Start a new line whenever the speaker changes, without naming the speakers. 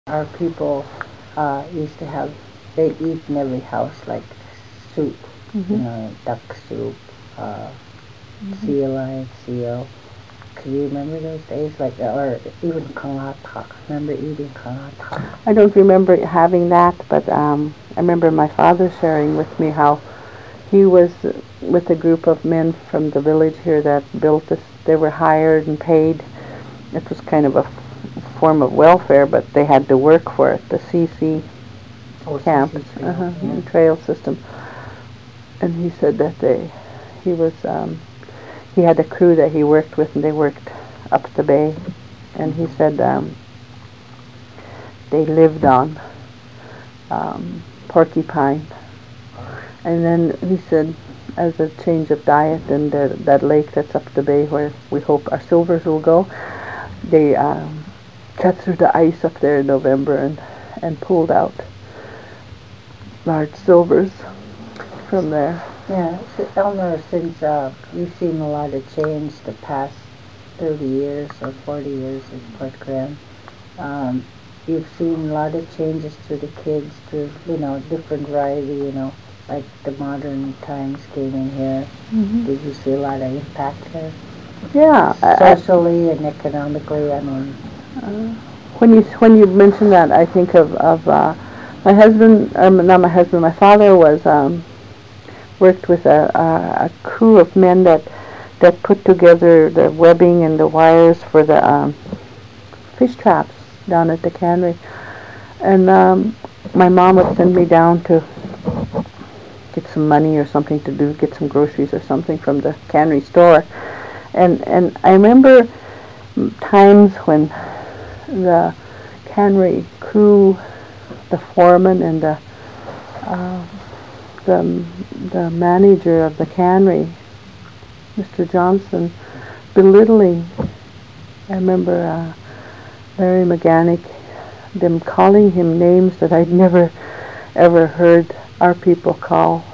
our people used to have, they eat in every house like soup, duck soup, sea lion, seal. Can you remember those days? Like, or even kalata. Remember eating kalata?
I don't remember having that, but I remember my father sharing with me how he was with a group of men from the village here that built this. They were hired and paid. It was kind of a form of welfare, but they had to work for it. The CC camp,
CC trail, yeah.
trail system. And he said that he was, he had a crew that he worked with, and they worked up the bay. And he said they lived on porcupine. And then he said, as a change of diet, and that lake that's up the bay where we hope our silvers will go, they cut through the ice up there in November and pulled out large silvers from there.
Yeah, so Elmer, since you've seen a lot of change the past 30 years or 40 years in Port Graham, you've seen a lot of changes to the kids, to, different variety, like the modern times came in here. Did you see a lot of impact here?
Yeah,
Socially and economically, I mean.
When you mention that, I think of my husband. Not my husband. My father was worked with a crew of men that put together the webbing and the wires for the fish traps down at the cannery. And my mom would send me down to get some money or something to do, get some groceries or something from the cannery store. And I remember times when the cannery crew, the foreman and uh, the the manager of the cannery, Mr. Johnson, belittling. I remember Larry Meganic, them calling him names that I'd never ever heard our people call